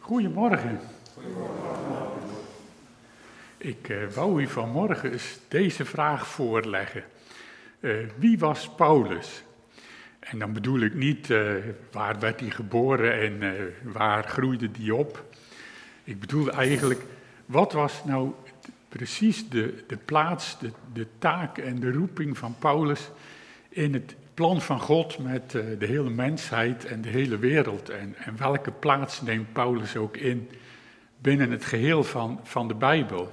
Goedemorgen. Ik wou u vanmorgen eens deze vraag voorleggen. Wie was Paulus? En dan bedoel ik niet waar werd hij geboren en waar groeide hij op. Ik bedoel eigenlijk, wat was nou precies de plaats, de taak en de roeping van Paulus in het plan van God met de hele mensheid en de hele wereld. En welke plaats neemt Paulus ook in binnen het geheel van de Bijbel.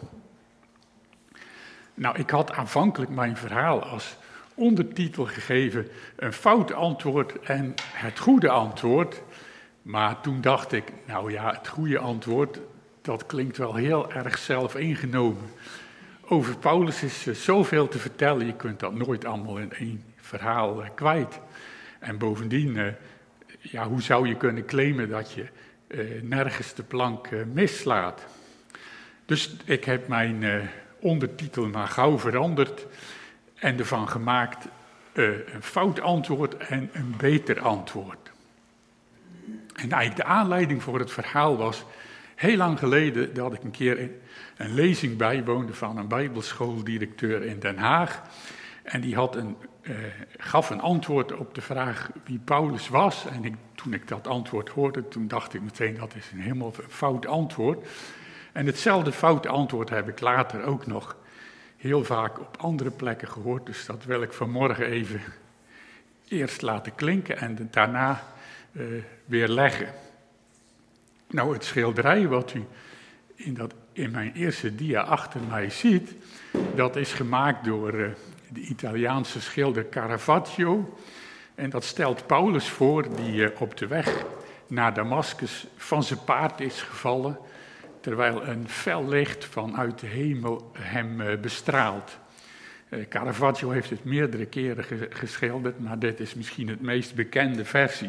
Nou, ik had aanvankelijk mijn verhaal als ondertitel gegeven, een fout antwoord en het goede antwoord. Maar toen dacht ik, nou ja, het goede antwoord, dat klinkt wel heel erg zelfingenomen. Over Paulus is zoveel te vertellen, je kunt dat nooit allemaal in één verhaal kwijt. En bovendien, hoe zou je kunnen claimen dat je nergens de plank mislaat? Dus ik heb mijn ondertitel maar gauw veranderd en ervan gemaakt een fout antwoord en een beter antwoord. En eigenlijk de aanleiding voor het verhaal was heel lang geleden dat ik een keer een lezing bijwoonde van een bijbelschooldirecteur in Den Haag. En die gaf een antwoord op de vraag wie Paulus was. En toen ik dat antwoord hoorde, toen dacht ik meteen dat is een helemaal fout antwoord. En hetzelfde foute antwoord heb ik later ook nog heel vaak op andere plekken gehoord. Dus dat wil ik vanmorgen even eerst laten klinken en daarna weer leggen. Nou, het schilderij wat u in mijn eerste dia achter mij ziet, dat is gemaakt door de Italiaanse schilder Caravaggio. En dat stelt Paulus voor die op de weg naar Damascus van zijn paard is gevallen, terwijl een fel licht vanuit de hemel hem bestraalt. Caravaggio heeft het meerdere keren geschilderd, maar dit is misschien het meest bekende versie.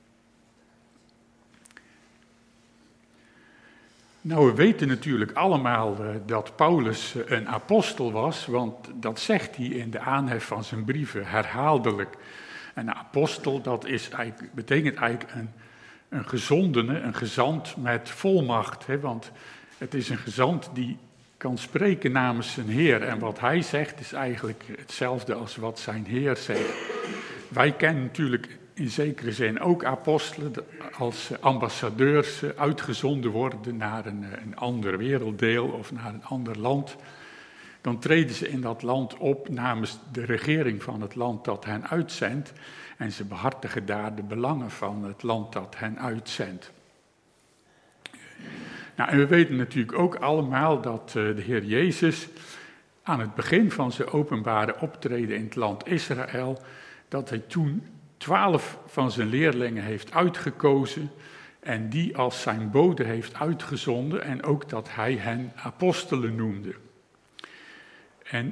Nou, we weten natuurlijk allemaal dat Paulus een apostel was, want dat zegt hij in de aanhef van zijn brieven herhaaldelijk. Een apostel, betekent eigenlijk een gezondene, een gezant met volmacht. Want het is een gezant die kan spreken namens zijn Heer. En wat hij zegt is eigenlijk hetzelfde als wat zijn Heer zegt. Wij kennen natuurlijk in zekere zin ook apostelen als ambassadeurs uitgezonden worden naar een ander werelddeel of naar een ander land. Dan treden ze in dat land op namens de regering van het land dat hen uitzendt. En ze behartigen daar de belangen van het land dat hen uitzendt. Nou, en we weten natuurlijk ook allemaal dat de Heer Jezus aan het begin van zijn openbare optreden in het land Israël, dat hij toen 12 van zijn leerlingen heeft uitgekozen en die als zijn bode heeft uitgezonden en ook dat hij hen apostelen noemde. En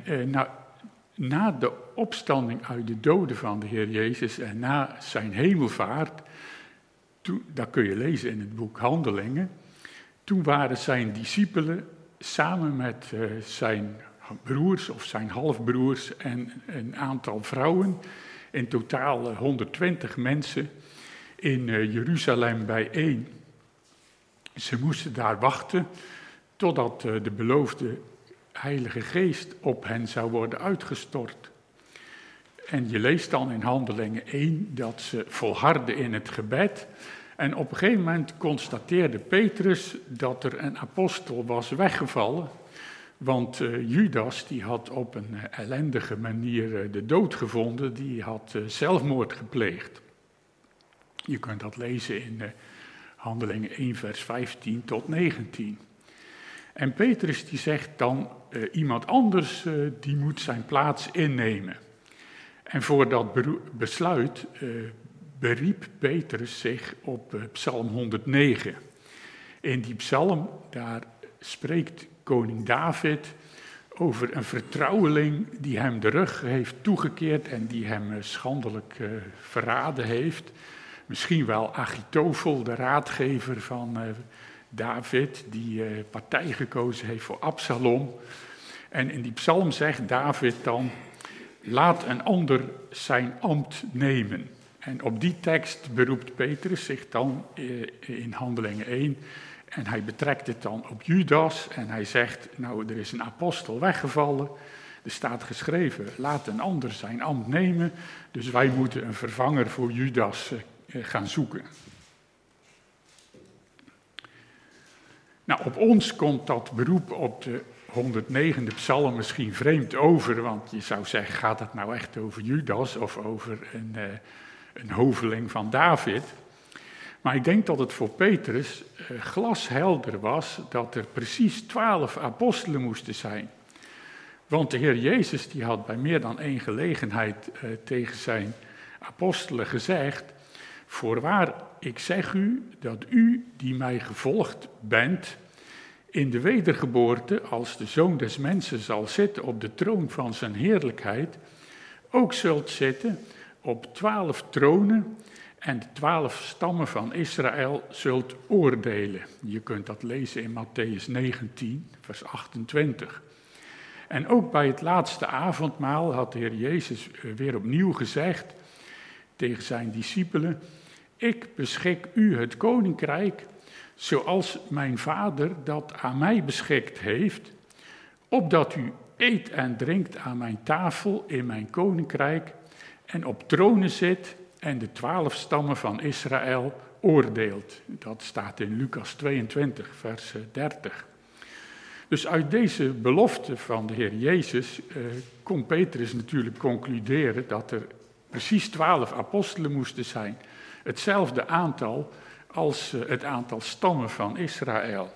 na de opstanding uit de doden van de Heer Jezus en na zijn hemelvaart, dat kun je lezen in het boek Handelingen, toen waren zijn discipelen samen met zijn broers of zijn halfbroers en een aantal vrouwen, in totaal 120 mensen, in Jeruzalem bijeen. Ze moesten daar wachten totdat de beloofde Heilige Geest op hen zou worden uitgestort. En je leest dan in Handelingen 1 dat ze volharden in het gebed. En op een gegeven moment constateerde Petrus dat er een apostel was weggevallen. Want Judas die had op een ellendige manier de dood gevonden, die had zelfmoord gepleegd. Je kunt dat lezen in Handelingen 1 vers 15 tot 19. En Petrus die zegt dan, iemand anders die moet zijn plaats innemen. En voor dat besluit beriep Petrus zich op Psalm 109. In die psalm, daar spreekt koning David over een vertrouweling die hem de rug heeft toegekeerd en die hem schandelijk verraden heeft. Misschien wel Achitofel, de raadgever van David, die partij gekozen heeft voor Absalom. En in die psalm zegt David dan, laat een ander zijn ambt nemen. En op die tekst beroept Petrus zich dan in Handelingen 1 En hij betrekt het dan op Judas en hij zegt, nou, er is een apostel weggevallen. Er staat geschreven, laat een ander zijn ambt nemen. Dus wij moeten een vervanger voor Judas gaan zoeken. Nou, op ons komt dat beroep op de 109e psalm misschien vreemd over, want je zou zeggen, gaat het nou echt over Judas of over een hoveling van David? Maar ik denk dat het voor Petrus glashelder was dat er precies 12 apostelen moesten zijn. Want de Heer Jezus die had bij meer dan één gelegenheid tegen zijn apostelen gezegd, voorwaar, ik zeg u dat u die mij gevolgd bent, in de wedergeboorte, als de Zoon des Mensen zal zitten op de troon van zijn heerlijkheid, ook zult zitten op 12 tronen en de 12 stammen van Israël zult oordelen. Je kunt dat lezen in Mattheüs 19, vers 28. En ook bij het laatste avondmaal had de Heer Jezus weer opnieuw gezegd tegen zijn discipelen, ik beschik u het koninkrijk zoals mijn Vader dat aan mij beschikt heeft, opdat u eet en drinkt aan mijn tafel in mijn koninkrijk en op tronen zit en de 12 stammen van Israël oordeelt. Dat staat in Lucas 22, vers 30. Dus uit deze belofte van de Heer Jezus kon Petrus natuurlijk concluderen dat er precies 12 apostelen moesten zijn. Hetzelfde aantal als het aantal stammen van Israël.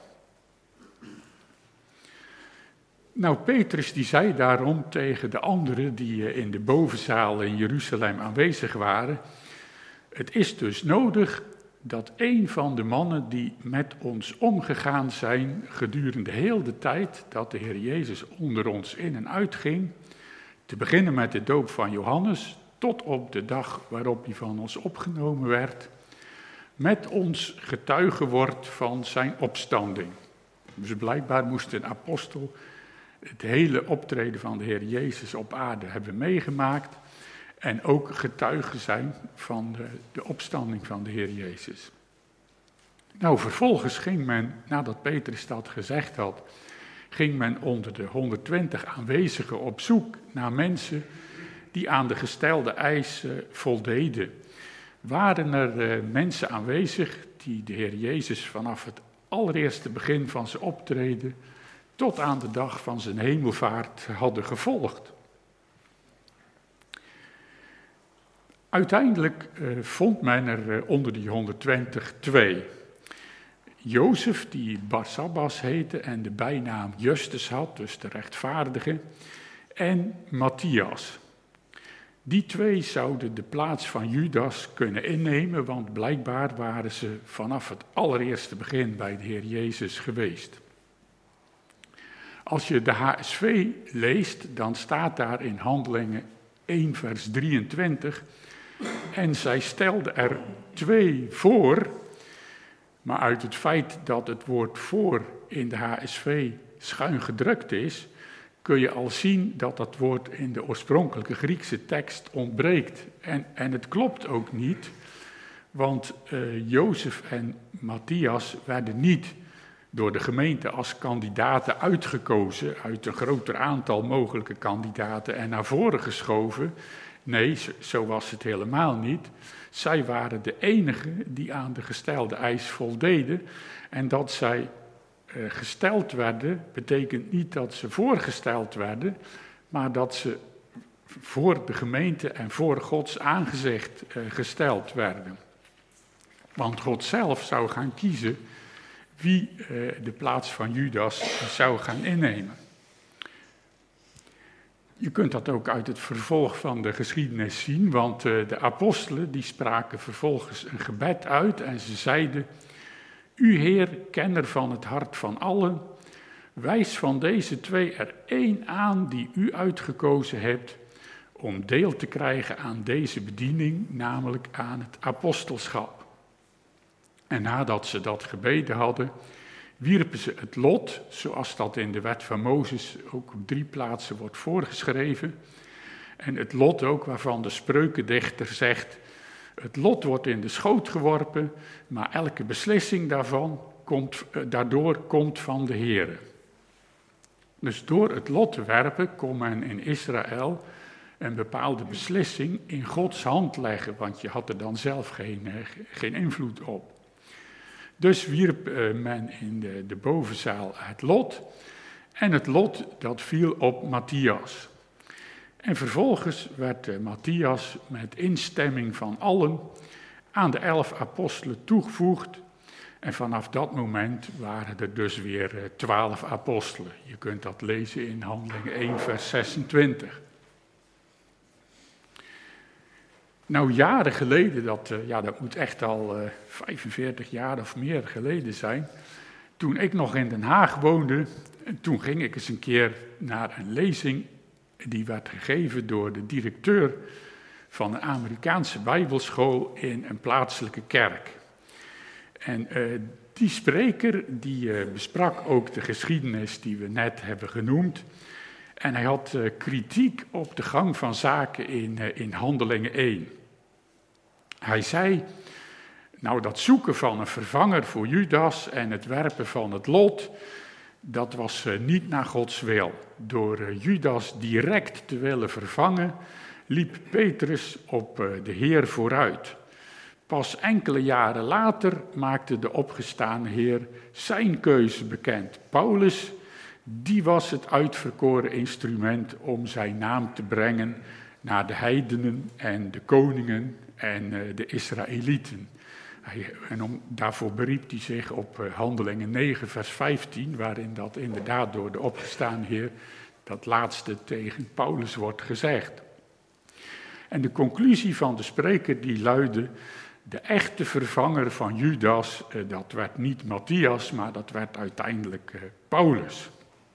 Nou, Petrus die zei daarom tegen de anderen die in de bovenzaal in Jeruzalem aanwezig waren, het is dus nodig dat een van de mannen die met ons omgegaan zijn gedurende heel de tijd dat de Heer Jezus onder ons in en uitging, te beginnen met de doop van Johannes, tot op de dag waarop hij van ons opgenomen werd, met ons getuige wordt van zijn opstanding. Dus blijkbaar moest een apostel het hele optreden van de Heer Jezus op aarde hebben meegemaakt en ook getuige zijn van de opstanding van de Heer Jezus. Nou, vervolgens ging men, nadat Petrus dat gezegd had, ging men onder de 120 aanwezigen op zoek naar mensen die aan de gestelde eisen voldeden. Waren er mensen aanwezig die de Heer Jezus vanaf het allereerste begin van zijn optreden tot aan de dag van zijn hemelvaart hadden gevolgd? Uiteindelijk vond men er onder die 120 2. Jozef, die Barsabbas heette en de bijnaam Justus had, dus de rechtvaardige, en Matthias. Die 2 zouden de plaats van Judas kunnen innemen, want blijkbaar waren ze vanaf het allereerste begin bij de Heer Jezus geweest. Als je de HSV leest, dan staat daar in Handelingen 1 vers 23, en zij stelde er 2 voor, maar uit het feit dat het woord voor in de HSV schuin gedrukt is, kun je al zien dat dat woord in de oorspronkelijke Griekse tekst ontbreekt. En het klopt ook niet, want Jozef en Matthias werden niet door de gemeente als kandidaten uitgekozen uit een groter aantal mogelijke kandidaten en naar voren geschoven. Nee, zo was het helemaal niet. Zij waren de enigen die aan de gestelde eis voldeden. En dat zij gesteld werden, betekent niet dat ze voorgesteld werden, maar dat ze voor de gemeente en voor Gods aangezicht gesteld werden. Want God zelf zou gaan kiezen wie de plaats van Judas zou gaan innemen. Je kunt dat ook uit het vervolg van de geschiedenis zien, want de apostelen die spraken vervolgens een gebed uit en ze zeiden: U Heer, kenner van het hart van allen, wijs van deze 2 er 1 aan die u uitgekozen hebt om deel te krijgen aan deze bediening, namelijk aan het apostelschap. En nadat ze dat gebeden hadden, wierpen ze het lot, zoals dat in de wet van Mozes ook op 3 plaatsen wordt voorgeschreven. En het lot ook waarvan de spreukendichter zegt: het lot wordt in de schoot geworpen, maar elke beslissing daarvan daardoor komt van de Heere. Dus door het lot te werpen kon men in Israël een bepaalde beslissing in Gods hand leggen, want je had er dan zelf geen invloed op. Dus wierp men in de bovenzaal het lot, en het lot dat viel op Matthias. En vervolgens werd Matthias met instemming van allen aan de 11 apostelen toegevoegd. En vanaf dat moment waren er dus weer 12 apostelen. Je kunt dat lezen in Handelingen 1 vers 26. Nou, jaren geleden, dat moet echt al 45 jaar of meer geleden zijn. Toen ik nog in Den Haag woonde, toen ging ik eens een keer naar een lezing. Die werd gegeven door de directeur van een Amerikaanse bijbelschool in een plaatselijke kerk. En die spreker die besprak ook de geschiedenis die we net hebben genoemd. En hij had kritiek op de gang van zaken in Handelingen 1. Hij zei, nou dat zoeken van een vervanger voor Judas en het werpen van het lot, dat was niet naar Gods wil. Door Judas direct te willen vervangen, liep Petrus op de Heer vooruit. Pas enkele jaren later maakte de opgestane Heer zijn keuze bekend. Paulus, die was het uitverkoren instrument om zijn naam te brengen naar de heidenen en de koningen en de Israëlieten. Daarvoor beriep hij zich op Handelingen 9 vers 15, waarin dat inderdaad door de opgestane Heer, dat laatste tegen Paulus wordt gezegd. En de conclusie van de spreker die luidde, de echte vervanger van Judas, dat werd niet Matthias, maar dat werd uiteindelijk Paulus.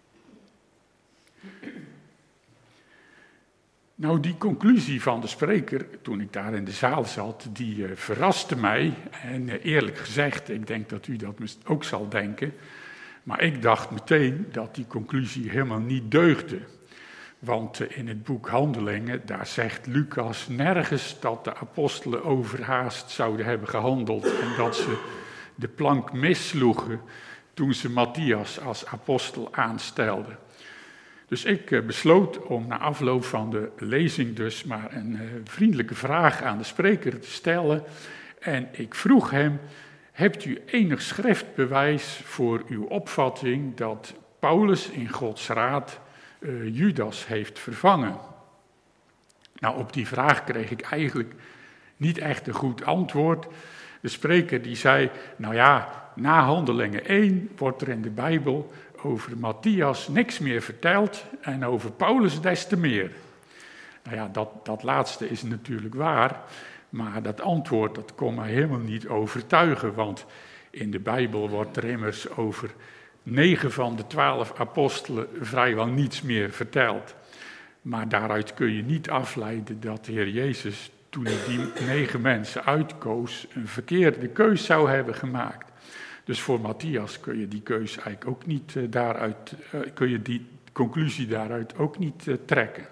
Nou, die conclusie van de spreker, toen ik daar in de zaal zat, die verraste mij. En eerlijk gezegd, ik denk dat u dat ook zal denken. Maar ik dacht meteen dat die conclusie helemaal niet deugde. Want in het boek Handelingen, daar zegt Lucas nergens dat de apostelen overhaast zouden hebben gehandeld. En dat ze de plank missloegen toen ze Matthias als apostel aanstelden. Dus ik besloot om na afloop van de lezing dus maar een vriendelijke vraag aan de spreker te stellen. En ik vroeg hem, hebt u enig schriftbewijs voor uw opvatting dat Paulus in Gods raad Judas heeft vervangen? Nou, op die vraag kreeg ik eigenlijk niet echt een goed antwoord. De spreker die zei, nou ja, na Handelingen 1 wordt er in de Bijbel over Matthias niks meer verteld en over Paulus des te meer. Nou ja, dat laatste is natuurlijk waar, maar dat antwoord dat kon mij helemaal niet overtuigen, want in de Bijbel wordt er immers over 9 van de 12 apostelen vrijwel niets meer verteld. Maar daaruit kun je niet afleiden dat de Heer Jezus, toen hij die 9 mensen uitkoos, een verkeerde keus zou hebben gemaakt. Dus voor Matthias kun je die keus eigenlijk ook niet kun je die conclusie daaruit ook niet trekken.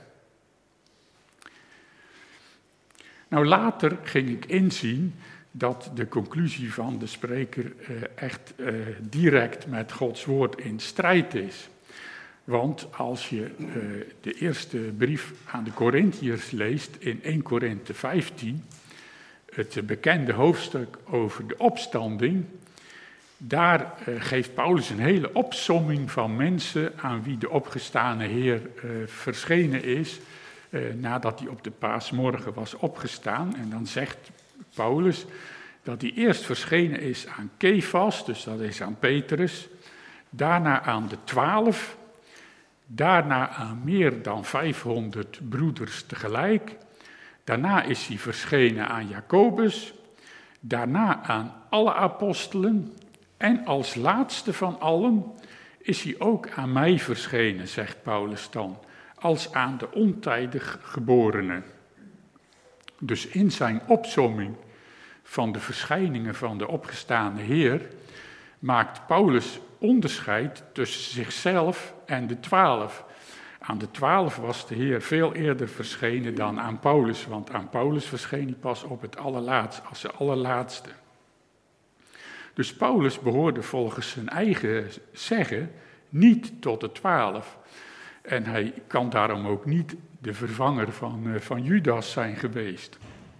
Nou, later ging ik inzien dat de conclusie van de spreker echt direct met Gods woord in strijd is. Want als je de eerste brief aan de Korintiërs leest in 1 Korinthe 15, het bekende hoofdstuk over de opstanding, daar geeft Paulus een hele opsomming van mensen aan wie de opgestane Heer verschenen is, nadat hij op de paasmorgen was opgestaan. En dan zegt Paulus dat hij eerst verschenen is aan Kefas, dus dat is aan Petrus, daarna aan de 12, daarna aan meer dan 500 broeders tegelijk, daarna is hij verschenen aan Jacobus, daarna aan alle apostelen en als laatste van allen is hij ook aan mij verschenen, zegt Paulus dan, als aan de ontijdig geborenen. Dus in zijn opsomming van de verschijningen van de opgestane Heer maakt Paulus onderscheid tussen zichzelf en de 12. Aan de 12 was de Heer veel eerder verschenen dan aan Paulus, want aan Paulus verscheen hij pas op het allerlaatst, als de allerlaatste. Dus Paulus behoorde volgens zijn eigen zeggen niet tot de 12. En hij kan daarom ook niet de vervanger van Judas zijn geweest.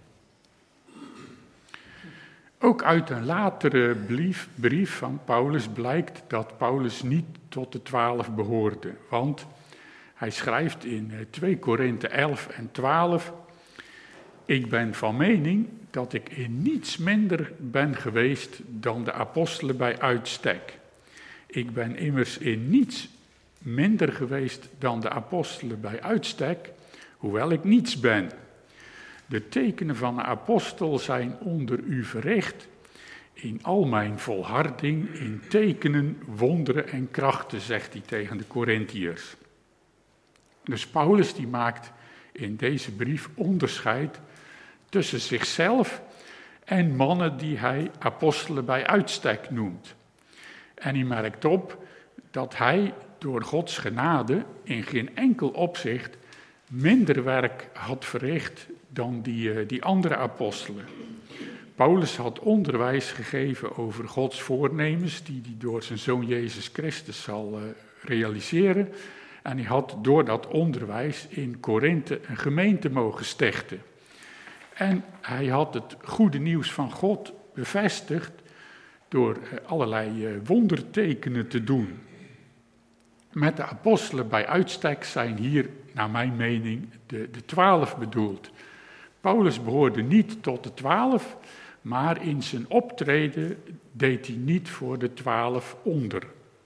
Ook uit een latere brief van Paulus blijkt dat Paulus niet tot de 12 behoorde. Want hij schrijft in 2 Korinthe 11 en 12... Ik ben van mening dat ik in niets minder ben geweest dan de apostelen bij uitstek. Ik ben immers in niets minder geweest dan de apostelen bij uitstek, hoewel ik niets ben. De tekenen van een apostel zijn onder u verricht, in al mijn volharding, in tekenen, wonderen en krachten, zegt hij tegen de Korintiërs. Dus Paulus die maakt in deze brief onderscheid tussen zichzelf en mannen die hij apostelen bij uitstek noemt. En hij merkt op dat hij door Gods genade in geen enkel opzicht minder werk had verricht dan die andere apostelen. Paulus had onderwijs gegeven over Gods voornemens, die hij door zijn Zoon Jezus Christus zal realiseren. En hij had door dat onderwijs in Korinthe een gemeente mogen stichten. En hij had het goede nieuws van God bevestigd door allerlei wondertekenen te doen. Met de apostelen bij uitstek zijn hier, naar mijn mening, de 12 bedoeld. Paulus behoorde niet tot de 12, maar in zijn optreden deed hij niet voor de 12 onder.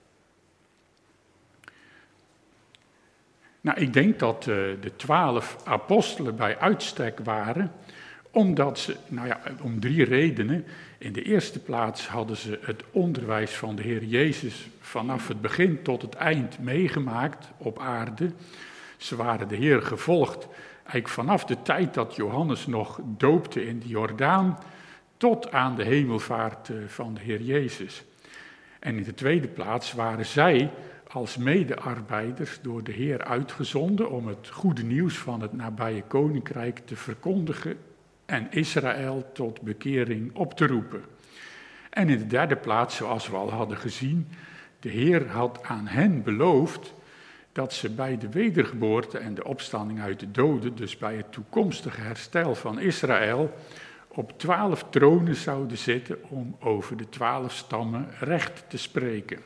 Nou, ik denk dat de 12 apostelen bij uitstek waren, omdat ze, om 3 redenen. In de eerste plaats hadden ze het onderwijs van de Heer Jezus vanaf het begin tot het eind meegemaakt op aarde. Ze waren de Heer gevolgd, eigenlijk vanaf de tijd dat Johannes nog doopte in de Jordaan, tot aan de hemelvaart van de Heer Jezus. En in de tweede plaats waren zij als medearbeiders door de Heer uitgezonden om het goede nieuws van het nabije koninkrijk te verkondigen en Israël tot bekering op te roepen. En in de derde plaats, zoals we al hadden gezien, de Heer had aan hen beloofd dat ze bij de wedergeboorte en de opstanding uit de doden, dus bij het toekomstige herstel van Israël, op 12 tronen zouden zitten om over de 12 stammen recht te spreken.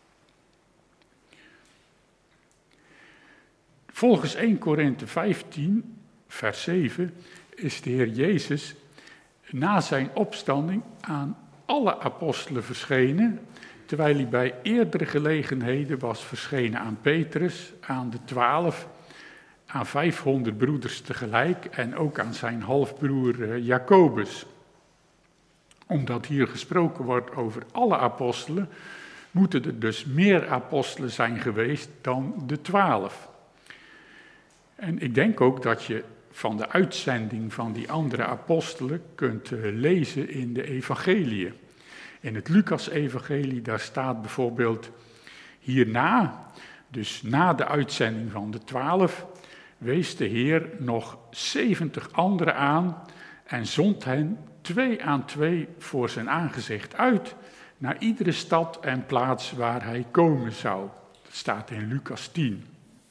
Volgens 1 Korinthe 15, vers 7, is de Heer Jezus na zijn opstanding aan alle apostelen verschenen, terwijl hij bij eerdere gelegenheden was verschenen aan Petrus, aan de 12, aan 500 broeders tegelijk en ook aan zijn halfbroer Jacobus. Omdat hier gesproken wordt over alle apostelen, moeten er dus meer apostelen zijn geweest dan de 12. En ik denk ook dat je van de uitzending van die andere apostelen kunt lezen in de evangeliën. In het Lucas-evangelie, daar staat bijvoorbeeld hierna, dus na de uitzending van de 12, wees de Heer nog 70 anderen aan en zond hen 2 aan 2 voor zijn aangezicht uit, naar iedere stad en plaats waar hij komen zou. Dat staat in Lucas 10.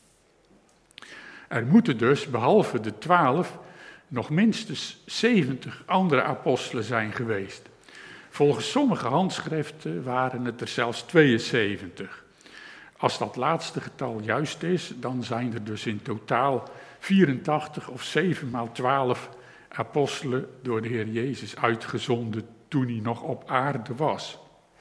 Er moeten dus, behalve de 12, nog minstens 70 andere apostelen zijn geweest. Volgens sommige handschriften waren het er zelfs 72. Als dat laatste getal juist is, dan zijn er dus in totaal 84 of 7 maal 12 apostelen door de Heer Jezus uitgezonden toen hij nog op aarde was.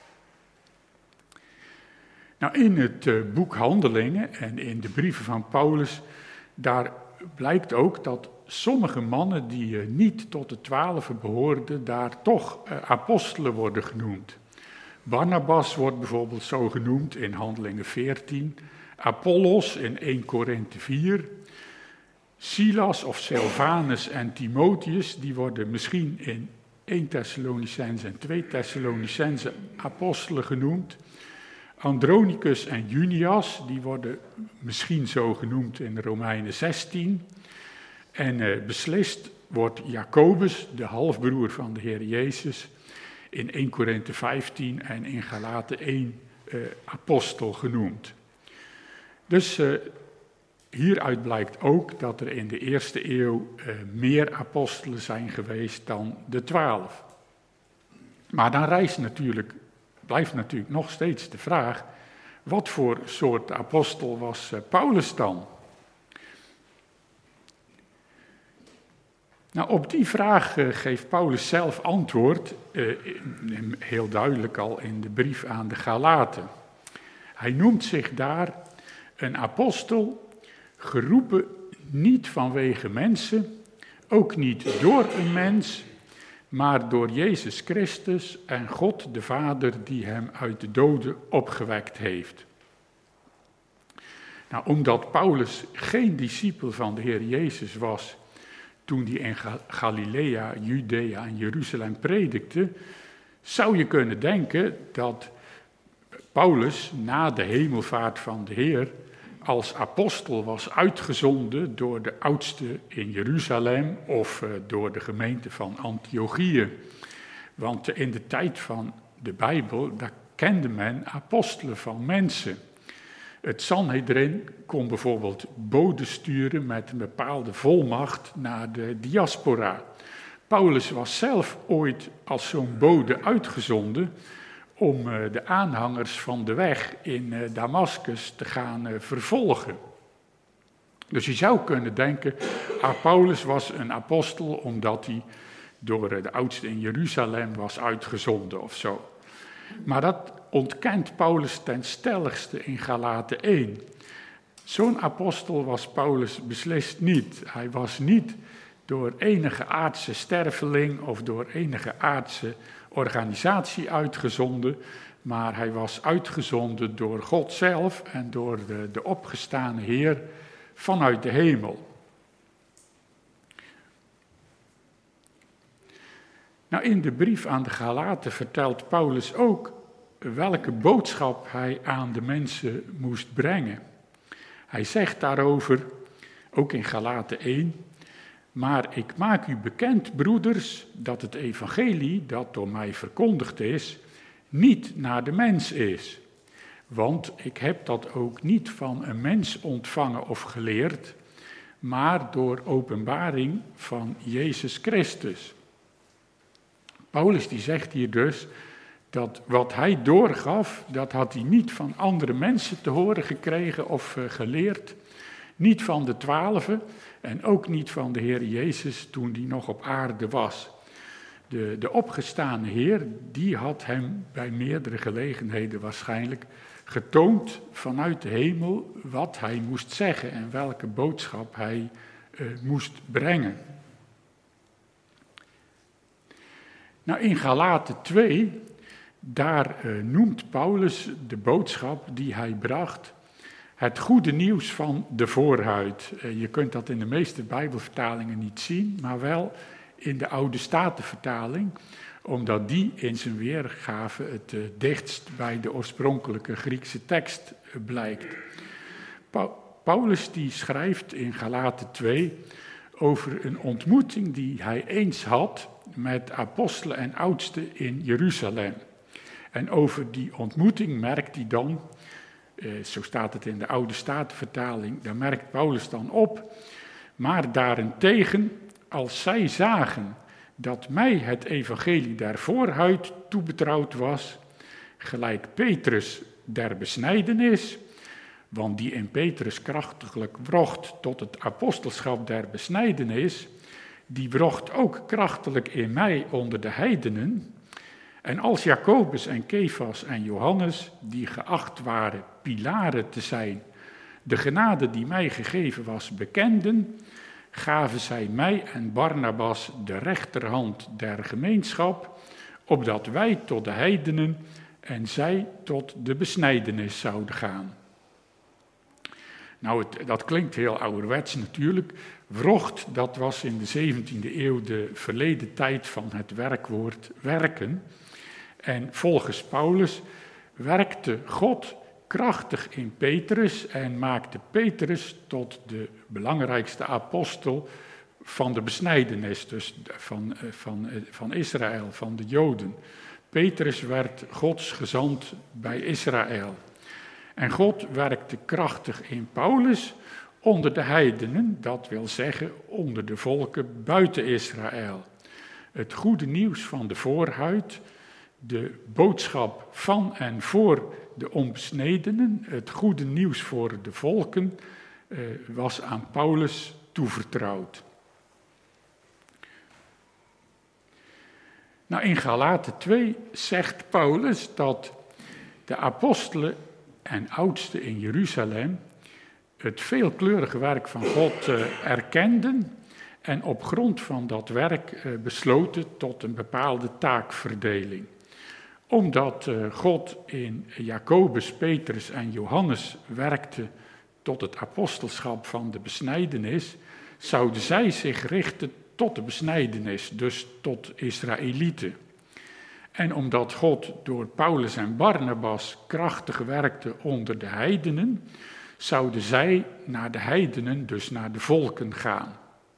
Nou, in het boek Handelingen en in de brieven van Paulus, daar blijkt ook dat sommige mannen die niet tot de 12 behoorden, daar toch apostelen worden genoemd. Barnabas wordt bijvoorbeeld zo genoemd in Handelingen 14, Apollos in 1 Korinthe 4, Silas of Silvanus en Timotheus, die worden misschien in 1 Thessalonicense en 2 Thessalonicense apostelen genoemd. Andronicus en Junias, die worden misschien zo genoemd in Romeinen 16. En beslist wordt Jacobus, de halfbroer van de Heer Jezus, in 1 Korinthe 15 en in Galaten 1 apostel genoemd. Dus hieruit blijkt ook dat er in de eerste eeuw meer apostelen zijn geweest dan de 12. Maar dan blijft natuurlijk nog steeds de vraag, wat voor soort apostel was Paulus dan? Nou, op die vraag geeft Paulus zelf antwoord, heel duidelijk al in de brief aan de Galaten. Hij noemt zich daar een apostel, geroepen niet vanwege mensen, ook niet door een mens, maar door Jezus Christus en God de Vader die hem uit de doden opgewekt heeft. Nou, omdat Paulus geen discipel van de Heer Jezus was toen hij in Galilea, Judea en Jeruzalem predikte, zou je kunnen denken dat Paulus na de hemelvaart van de Heer als apostel was uitgezonden door de oudsten in Jeruzalem of door de gemeente van Antiochië. Want in de tijd van de Bijbel, daar kende men apostelen van mensen. Het Sanhedrin kon bijvoorbeeld boden sturen met een bepaalde volmacht naar de diaspora. Paulus was zelf ooit als zo'n bode uitgezonden om de aanhangers van de weg in Damascus te gaan vervolgen. Dus je zou kunnen denken, Paulus was een apostel omdat hij door de oudsten in Jeruzalem was uitgezonden of zo. Maar dat ontkent Paulus ten stelligste in Galaten 1. Zo'n apostel was Paulus beslist niet. Hij was niet door enige aardse sterveling of door enige aardse organisatie uitgezonden, maar hij was uitgezonden door God zelf en door de opgestane Heer vanuit de hemel. Nou, in de brief aan de Galaten vertelt Paulus ook welke boodschap hij aan de mensen moest brengen. Hij zegt daarover, ook in Galaten 1, maar ik maak u bekend, broeders, dat het evangelie dat door mij verkondigd is, niet naar de mens is. Want ik heb dat ook niet van een mens ontvangen of geleerd, maar door openbaring van Jezus Christus. Paulus die zegt hier dus dat wat hij doorgaf, dat had hij niet van andere mensen te horen gekregen of geleerd. Niet van de 12 en ook niet van de Heer Jezus toen hij nog op aarde was. De opgestane Heer, die had hem bij meerdere gelegenheden waarschijnlijk getoond vanuit de hemel wat hij moest zeggen en welke boodschap hij moest brengen. Nou, in Galaten 2, daar noemt Paulus de boodschap die hij bracht, het goede nieuws van de voorhuid. Je kunt dat in de meeste Bijbelvertalingen niet zien, maar wel in de Oude Statenvertaling, omdat die in zijn weergave het dichtst bij de oorspronkelijke Griekse tekst blijkt. Paulus die schrijft in Galaten 2 over een ontmoeting die hij eens had met apostelen en oudsten in Jeruzalem. En over die ontmoeting merkt hij dan, zo staat het in de Oude Statenvertaling, daar merkt Paulus dan op, maar daarentegen, als zij zagen dat mij het evangelie der voorhuid toebetrouwd was, gelijk Petrus der besnijdenis, want die in Petrus krachtiglijk wrocht tot het apostelschap der besnijdenis, die wrocht ook krachtelijk in mij onder de heidenen. En als Jacobus en Kefas en Johannes, die geacht waren pilaren te zijn, de genade die mij gegeven was bekenden, gaven zij mij en Barnabas de rechterhand der gemeenschap, opdat wij tot de heidenen en zij tot de besnijdenis zouden gaan. Nou, dat klinkt heel ouderwets natuurlijk. Wrocht, dat was in de 17e eeuw de verleden tijd van het werkwoord werken. En volgens Paulus werkte God krachtig in Petrus en maakte Petrus tot de belangrijkste apostel van de besnijdenis, dus van Israël, van de Joden. Petrus werd Gods gezant bij Israël. En God werkte krachtig in Paulus onder de heidenen, dat wil zeggen onder de volken buiten Israël. Het goede nieuws van de voorhuid, de boodschap van en voor de onbesnedenen, het goede nieuws voor de volken, was aan Paulus toevertrouwd. Nou, in Galaten 2 zegt Paulus dat de apostelen en oudsten in Jeruzalem het veelkleurige werk van God erkenden en op grond van dat werk besloten tot een bepaalde taakverdeling. Omdat God in Jacobus, Petrus en Johannes werkte tot het apostelschap van de besnijdenis, zouden zij zich richten tot de besnijdenis, dus tot Israëlieten. En omdat God door Paulus en Barnabas krachtig werkte onder de heidenen, zouden zij naar de heidenen, dus naar de volken gaan.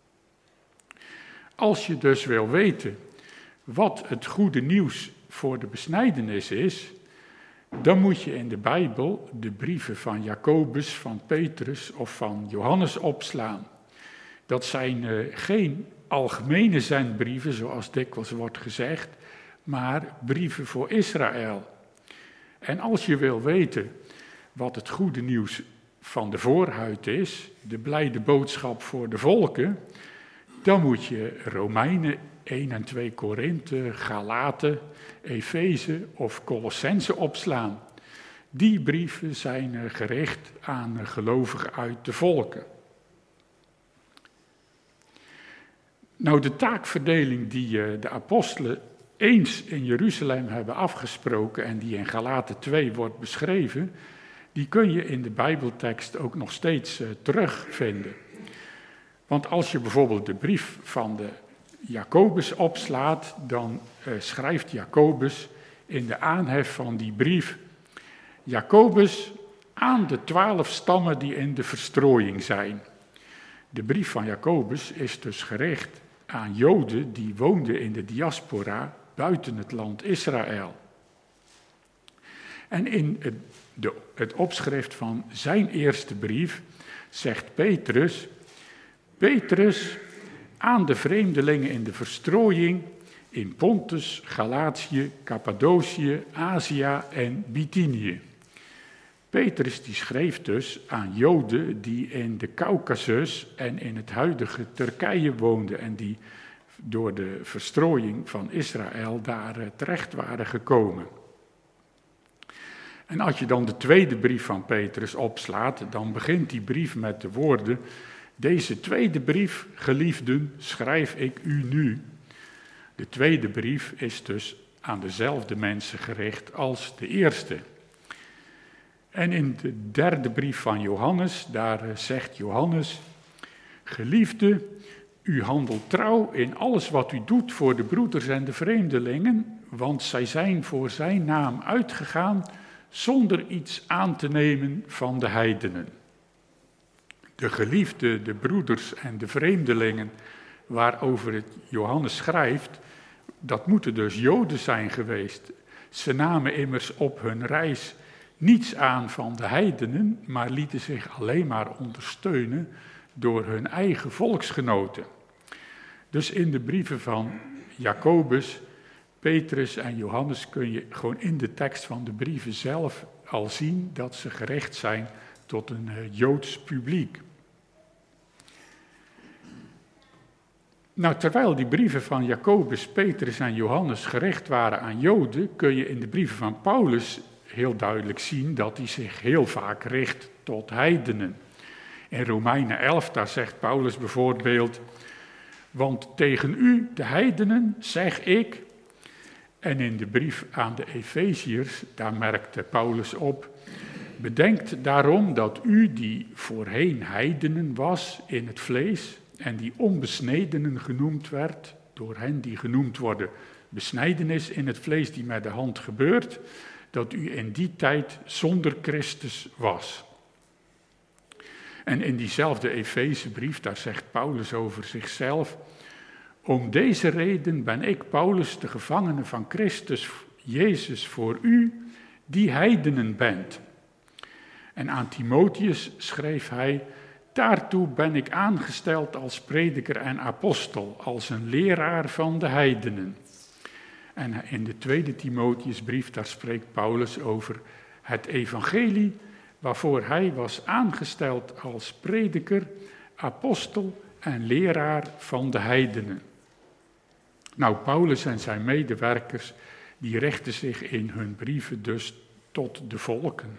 Als je dus wil weten wat het goede nieuws voor de besnijdenis is, dan moet je in de Bijbel de brieven van Jacobus, van Petrus of van Johannes opslaan. Dat zijn geen algemene zendbrieven, zoals dikwijls wordt gezegd, maar brieven voor Israël. En als je wil weten wat het goede nieuws van de voorhuid is, de blijde boodschap voor de volken, dan moet je Romeinen 1 en 2 Korinthe, Galaten, Efeze of Colossense opslaan. Die brieven zijn gericht aan gelovigen uit de volken. Nou, de taakverdeling die de apostelen eens in Jeruzalem hebben afgesproken en die in Galaten 2 wordt beschreven, die kun je in de Bijbeltekst ook nog steeds terugvinden. Want als je bijvoorbeeld de brief van de Jacobus opslaat, dan schrijft Jacobus in de aanhef van die brief: Jacobus aan de 12 stammen die in de verstrooiing zijn. De brief van Jacobus is dus gericht aan Joden die woonden in de diaspora buiten het land Israël. En in het opschrift van zijn eerste brief zegt Petrus: Petrus aan de vreemdelingen in de verstrooiing in Pontus, Galatië, Cappadocië, Azië en Bithynië. Petrus die schreef dus aan Joden die in de Kaukasus en in het huidige Turkije woonden en die door de verstrooiing van Israël daar terecht waren gekomen. En als je dan de tweede brief van Petrus opslaat, dan begint die brief met de woorden: Deze tweede brief, geliefden, schrijf ik u nu. De tweede brief is dus aan dezelfde mensen gericht als de eerste. En in de derde brief van Johannes, daar zegt Johannes: Geliefde, u handelt trouw in alles wat u doet voor de broeders en de vreemdelingen, want zij zijn voor zijn naam uitgegaan zonder iets aan te nemen van de heidenen. De geliefde, de broeders en de vreemdelingen waarover het Johannes schrijft, dat moeten dus Joden zijn geweest. Ze namen immers op hun reis niets aan van de heidenen, maar lieten zich alleen maar ondersteunen door hun eigen volksgenoten. Dus in de brieven van Jacobus, Petrus en Johannes kun je gewoon in de tekst van de brieven zelf al zien dat ze gericht zijn tot een Joods publiek. Nou, terwijl die brieven van Jacobus, Petrus en Johannes gericht waren aan Joden, kun je in de brieven van Paulus heel duidelijk zien dat hij zich heel vaak richt tot heidenen. In Romeinen 11, daar zegt Paulus bijvoorbeeld: Want tegen u, de heidenen, zeg ik. En in de brief aan de Efeziërs, daar merkte Paulus op: Bedenkt daarom dat u, die voorheen heidenen was in het vlees en die onbesnedenen genoemd werd, door hen die genoemd worden besnijdenis in het vlees die met de hand gebeurt, dat u in die tijd zonder Christus was. En in diezelfde Efezebrief, daar zegt Paulus over zichzelf: Om deze reden ben ik, Paulus, de gevangene van Christus Jezus voor u, die heidenen bent. En aan Timotheus schreef hij, daartoe ben ik aangesteld als prediker en apostel, als een leraar van de heidenen. En in de tweede Timotheusbrief, daar spreekt Paulus over het evangelie, waarvoor hij was aangesteld als prediker, apostel en leraar van de heidenen. Nou, Paulus en zijn medewerkers, die richten zich in hun brieven dus tot de volken.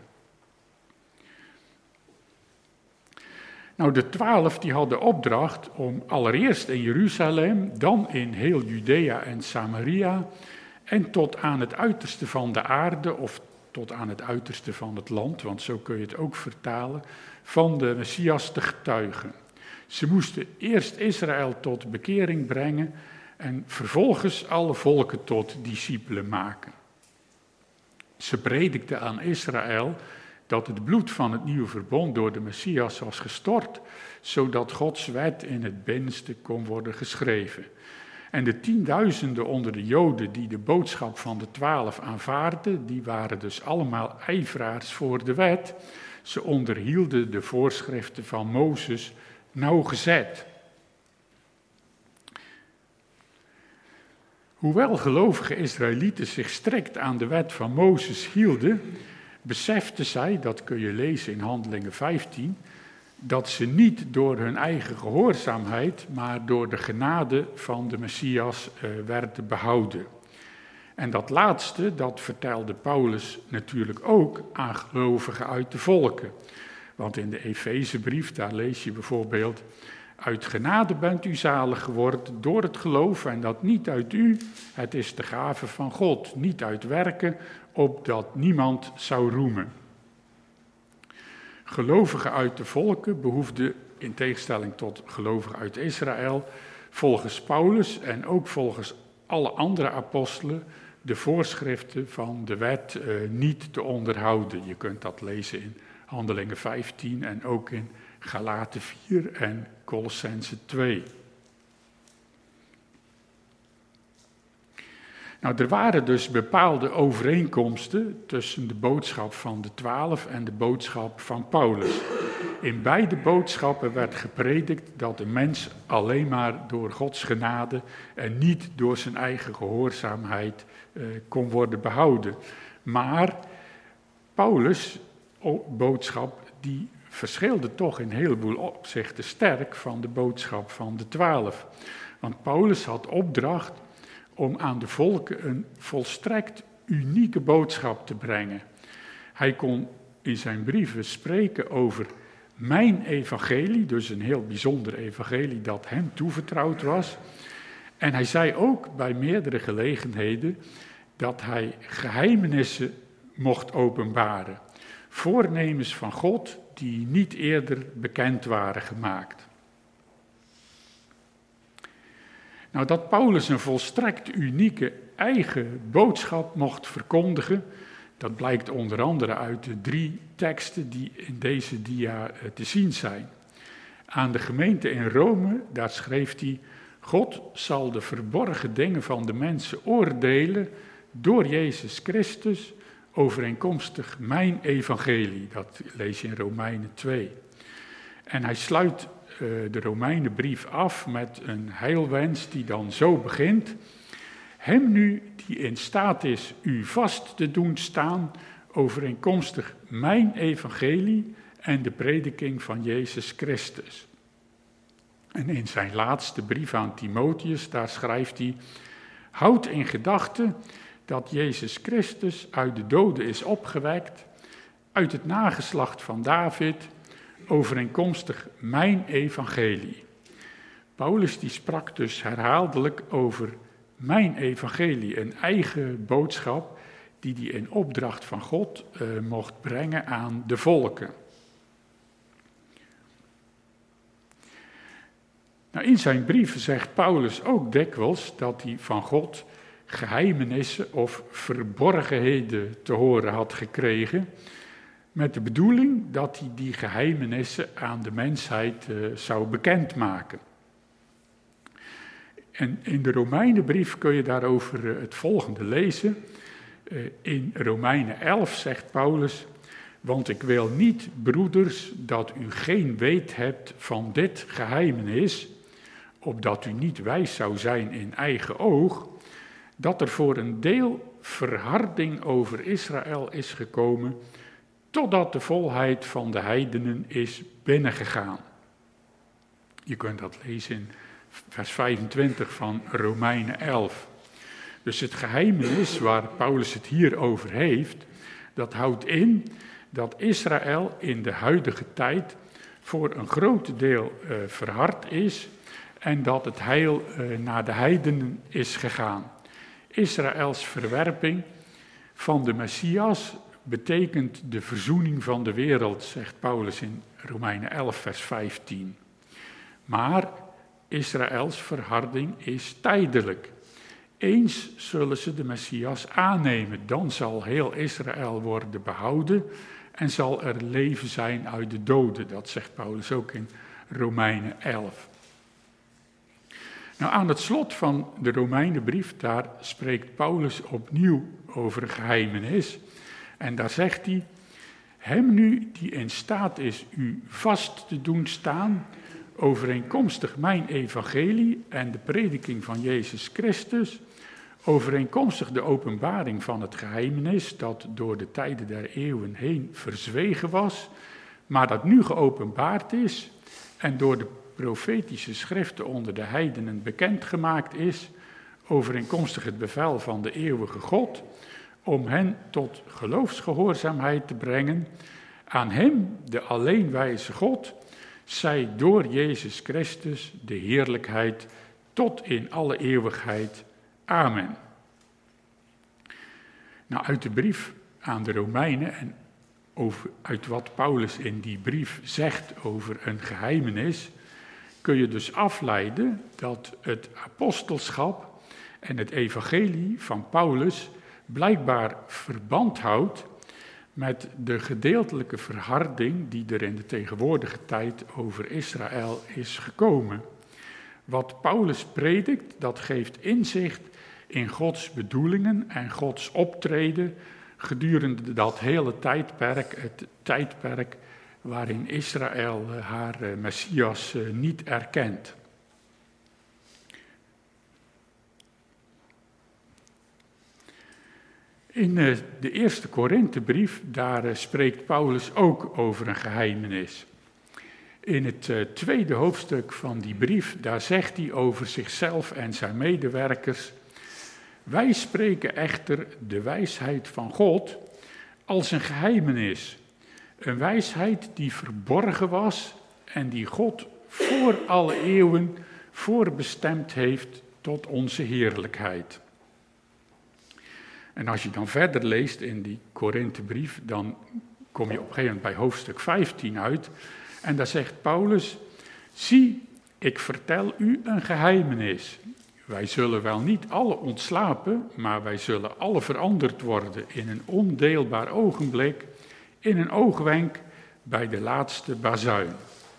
Nou, de 12 die hadden opdracht om allereerst in Jeruzalem, dan in heel Judea en Samaria en tot aan het uiterste van de aarde, of tot aan het uiterste van het land, want zo kun je het ook vertalen, van de Messias te getuigen. Ze moesten eerst Israël tot bekering brengen en vervolgens alle volken tot discipelen maken. Ze predikten aan Israël dat het bloed van het nieuwe verbond door de Messias was gestort, zodat Gods wet in het binnenste kon worden geschreven. En de tienduizenden onder de Joden die de boodschap van de 12 aanvaarden, die waren dus allemaal ijveraars voor de wet. Ze onderhielden de voorschriften van Mozes nauwgezet. Hoewel gelovige Israëlieten zich strikt aan de wet van Mozes hielden, beseften zij, dat kun je lezen in Handelingen 15, dat ze niet door hun eigen gehoorzaamheid, maar door de genade van de Messias werden behouden. En dat laatste, dat vertelde Paulus natuurlijk ook aan gelovigen uit de volken. Want in de Efezebrief, daar lees je bijvoorbeeld, uit genade bent u zalig geworden door het geloof en dat niet uit u, het is de gave van God, niet uit werken, opdat niemand zou roemen. Gelovigen uit de volken behoefden, in tegenstelling tot gelovigen uit Israël, volgens Paulus en ook volgens alle andere apostelen, de voorschriften van de wet niet te onderhouden. Je kunt dat lezen in Handelingen 15 en ook in Galaten 4 en Kolossenzen 2. Nou, er waren dus bepaalde overeenkomsten tussen de boodschap van de 12 en de boodschap van Paulus. In beide boodschappen werd gepredikt dat de mens alleen maar door Gods genade en niet door zijn eigen gehoorzaamheid kon worden behouden. Maar Paulus' boodschap die verschilde toch in een heleboel opzichten sterk van de boodschap van de 12. Want Paulus had opdracht om aan de volken een volstrekt unieke boodschap te brengen. Hij kon in zijn brieven spreken over mijn evangelie, dus een heel bijzonder evangelie dat hem toevertrouwd was. En hij zei ook bij meerdere gelegenheden dat hij geheimenissen mocht openbaren. Voornemens van God die niet eerder bekend waren gemaakt. Nou, dat Paulus een volstrekt unieke eigen boodschap mocht verkondigen, dat blijkt onder andere uit de 3 teksten die in deze dia te zien zijn. Aan de gemeente in Rome, daar schreef hij: God zal de verborgen dingen van de mensen oordelen door Jezus Christus, overeenkomstig mijn evangelie. Dat lees je in Romeinen 2. En hij sluit de Romeinenbrief af met een heilwens die dan zo begint: hem nu die in staat is u vast te doen staan, overeenkomstig mijn evangelie en de prediking van Jezus Christus. En in zijn laatste brief aan Timotheus, daar schrijft hij: houd in gedachten dat Jezus Christus uit de doden is opgewekt, uit het nageslacht van David, overeenkomstig mijn evangelie. Paulus die sprak dus herhaaldelijk over mijn evangelie, een eigen boodschap die hij in opdracht van God mocht brengen aan de volken. Nou, in zijn brieven zegt Paulus ook dikwijls dat hij van God geheimenissen of verborgenheden te horen had gekregen, met de bedoeling dat hij die geheimenissen aan de mensheid zou bekendmaken. En in de Romeinenbrief kun je daarover het volgende lezen. In Romeinen 11 zegt Paulus: want ik wil niet, broeders, dat u geen weet hebt van dit geheimenis, opdat u niet wijs zou zijn in eigen oog, dat er voor een deel verharding over Israël is gekomen, totdat de volheid van de heidenen is binnengegaan. Je kunt dat lezen in vers 25 van Romeinen 11. Dus het geheimenis waar Paulus het hier over heeft, dat houdt in dat Israël in de huidige tijd voor een groot deel verhard is en dat het heil naar de heidenen is gegaan. Israëls verwerping van de Messias betekent de verzoening van de wereld, zegt Paulus in Romeinen 11 vers 15. Maar Israëls verharding is tijdelijk. Eens zullen ze de Messias aannemen, dan zal heel Israël worden behouden en zal er leven zijn uit de doden. Dat zegt Paulus ook in Romeinen 11. Nou, aan het slot van de Romeinenbrief, daar spreekt Paulus opnieuw over een geheimenis. En daar zegt hij: hem nu die in staat is u vast te doen staan, overeenkomstig mijn evangelie en de prediking van Jezus Christus, overeenkomstig de openbaring van het geheimenis dat door de tijden der eeuwen heen verzwegen was, maar dat nu geopenbaard is en door de profetische schriften onder de heidenen bekendgemaakt is, overeenkomstig het bevel van de eeuwige God, om hen tot geloofsgehoorzaamheid te brengen. Aan hem, de alleenwijze God, zij door Jezus Christus de heerlijkheid tot in alle eeuwigheid. Amen. Nou, uit de brief aan de Romeinen en uit wat Paulus in die brief zegt over een geheimenis, kun je dus afleiden dat het apostelschap en het evangelie van Paulus blijkbaar verband houdt met de gedeeltelijke verharding die er in de tegenwoordige tijd over Israël is gekomen. Wat Paulus predikt, dat geeft inzicht in Gods bedoelingen en Gods optreden gedurende dat hele tijdperk, het tijdperk waarin Israël haar Messias niet erkent. In de eerste Korinthebrief, daar spreekt Paulus ook over een geheimenis. In het tweede hoofdstuk van die brief, daar zegt hij over zichzelf en zijn medewerkers: wij spreken echter de wijsheid van God als een geheimenis. Een wijsheid die verborgen was en die God voor alle eeuwen voorbestemd heeft tot onze heerlijkheid. En als je dan verder leest in die Korinthebrief, dan kom je op een gegeven moment bij hoofdstuk 15 uit. En daar zegt Paulus: zie, ik vertel u een geheimenis. Wij zullen wel niet alle ontslapen, maar wij zullen alle veranderd worden in een ondeelbaar ogenblik, in een oogwenk bij de laatste bazuin.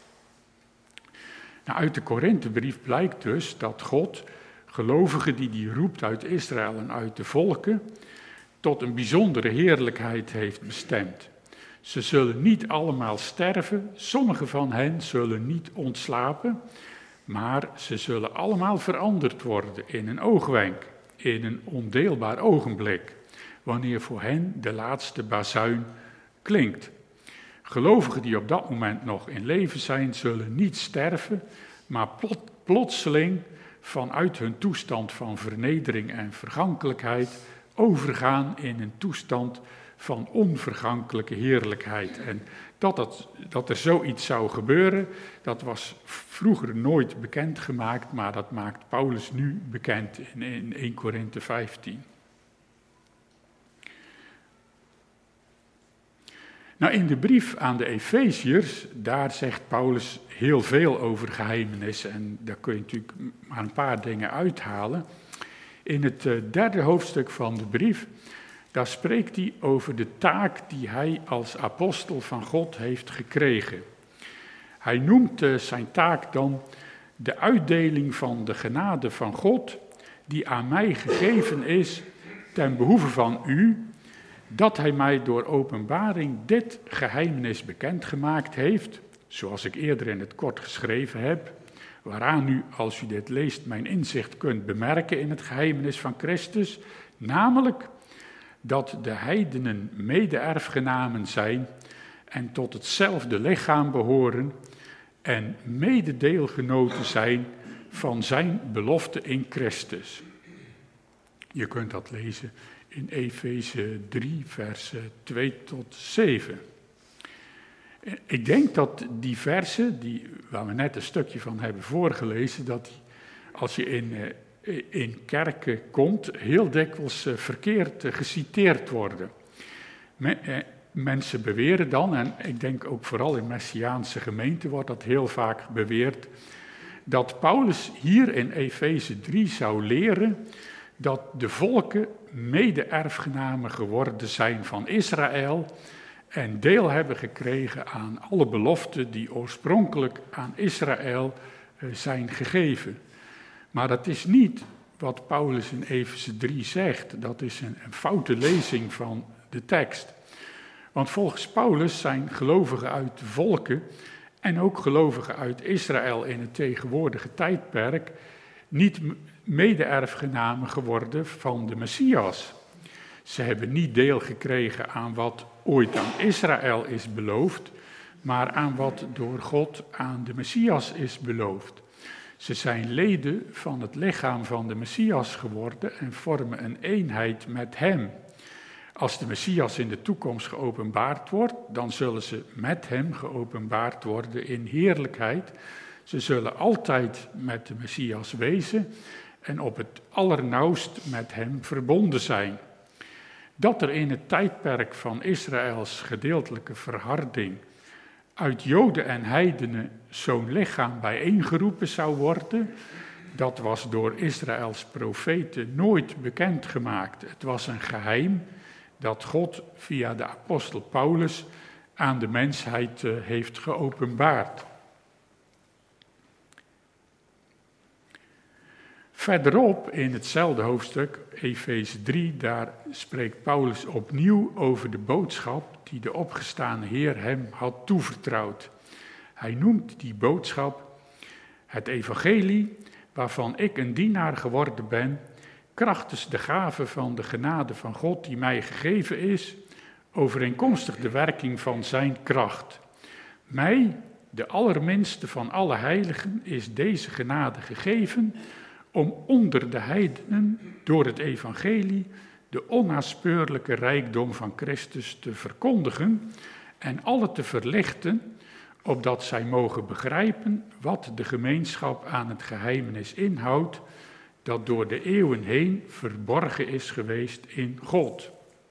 Nou, uit de Korinthebrief blijkt dus dat God gelovigen die roept uit Israël en uit de volken, tot een bijzondere heerlijkheid heeft bestemd. Ze zullen niet allemaal sterven, sommigen van hen zullen niet ontslapen, maar ze zullen allemaal veranderd worden in een oogwenk, in een ondeelbaar ogenblik, wanneer voor hen de laatste bazuin klinkt. Gelovigen die op dat moment nog in leven zijn, zullen niet sterven, maar plotseling vanuit hun toestand van vernedering en vergankelijkheid overgaan in een toestand van onvergankelijke heerlijkheid. En dat er zoiets zou gebeuren, dat was vroeger nooit bekendgemaakt, maar dat maakt Paulus nu bekend in 1 Korinthe 15. Nou, in de brief aan de Efeziërs, daar zegt Paulus heel veel over geheimenissen en daar kun je natuurlijk maar een paar dingen uithalen. In het derde hoofdstuk van de brief, daar spreekt hij over de taak die hij als apostel van God heeft gekregen. Hij noemt zijn taak dan de uitdeling van de genade van God, die aan mij gegeven is ten behoeve van u, dat hij mij door openbaring dit geheimenis bekendgemaakt heeft, zoals ik eerder in het kort geschreven heb, waaraan u, als u dit leest, mijn inzicht kunt bemerken in het geheimenis van Christus, namelijk dat de heidenen mede-erfgenamen zijn en tot hetzelfde lichaam behoren en mededeelgenoten zijn van zijn belofte in Christus. Je kunt dat lezen in Efeze 3, versen 2 tot 7. Ik denk dat die versen, waar we net een stukje van hebben voorgelezen, dat die, als je in kerken komt, heel dikwijls verkeerd geciteerd worden. Mensen beweren dan, en ik denk ook vooral in Messiaanse gemeenten wordt dat heel vaak beweerd, dat Paulus hier in Efeze 3 zou leren dat de volken mede-erfgenamen geworden zijn van Israël en deel hebben gekregen aan alle beloften die oorspronkelijk aan Israël zijn gegeven. Maar dat is niet wat Paulus in Efeze 3 zegt. Dat is een foute lezing van de tekst. Want volgens Paulus zijn gelovigen uit de volken en ook gelovigen uit Israël in het tegenwoordige tijdperk niet mede-erfgenamen geworden van de Messias. Ze hebben niet deel gekregen aan wat ooit aan Israël is beloofd, maar aan wat door God aan de Messias is beloofd. Ze zijn leden van het lichaam van de Messias geworden en vormen een eenheid met hem. Als de Messias in de toekomst geopenbaard wordt, dan zullen ze met hem geopenbaard worden in heerlijkheid. Ze zullen altijd met de Messias wezen en op het allernauwst met hem verbonden zijn. Dat er in het tijdperk van Israëls gedeeltelijke verharding uit Joden en heidenen zo'n lichaam bijeengeroepen zou worden, dat was door Israëls profeten nooit bekendgemaakt. Het was een geheim dat God via de apostel Paulus aan de mensheid heeft geopenbaard. Verderop in hetzelfde hoofdstuk, Efeze 3, daar spreekt Paulus opnieuw over de boodschap die de opgestane Heer hem had toevertrouwd. Hij noemt die boodschap het evangelie waarvan ik een dienaar geworden ben, krachtens de gave van de genade van God die mij gegeven is, overeenkomstig de werking van zijn kracht. Mij, de allerminste van alle heiligen, is deze genade gegeven om onder de heidenen door het evangelie de onnaspeurlijke rijkdom van Christus te verkondigen en alle te verlichten, opdat zij mogen begrijpen wat de gemeenschap aan het geheimenis inhoudt, dat door de eeuwen heen verborgen is geweest in God.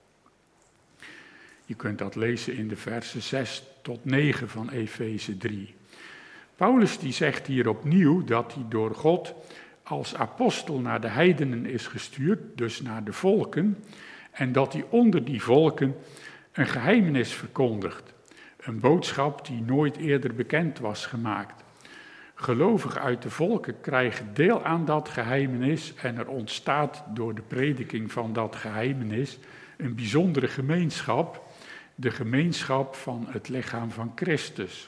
Je kunt dat lezen in de versen 6 tot 9 van Efeze 3. Paulus die zegt hier opnieuw dat hij door God als apostel naar de heidenen is gestuurd, dus naar de volken, en dat hij onder die volken een geheimenis verkondigt. Een boodschap die nooit eerder bekend was gemaakt. Gelovigen uit de volken krijgen deel aan dat geheimenis en er ontstaat door de prediking van dat geheimenis een bijzondere gemeenschap, de gemeenschap van het lichaam van Christus.